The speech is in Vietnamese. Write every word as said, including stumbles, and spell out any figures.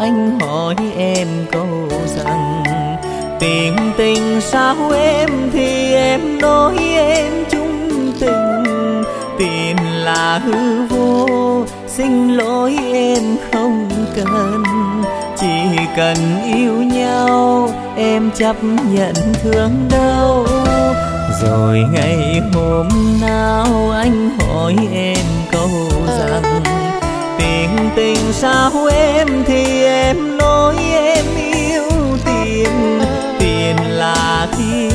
anh hỏi em câu rằng tiền tình sao em thì em nói em chung tình. Tiền là hư vô, xin lỗi em không cần. Chỉ cần yêu nhau em chấp nhận thương đau. Rồi ngày hôm nào anh hỏi em câu rằng tiền tình sao em thì em nói em yêu tiền. Tiền là thiên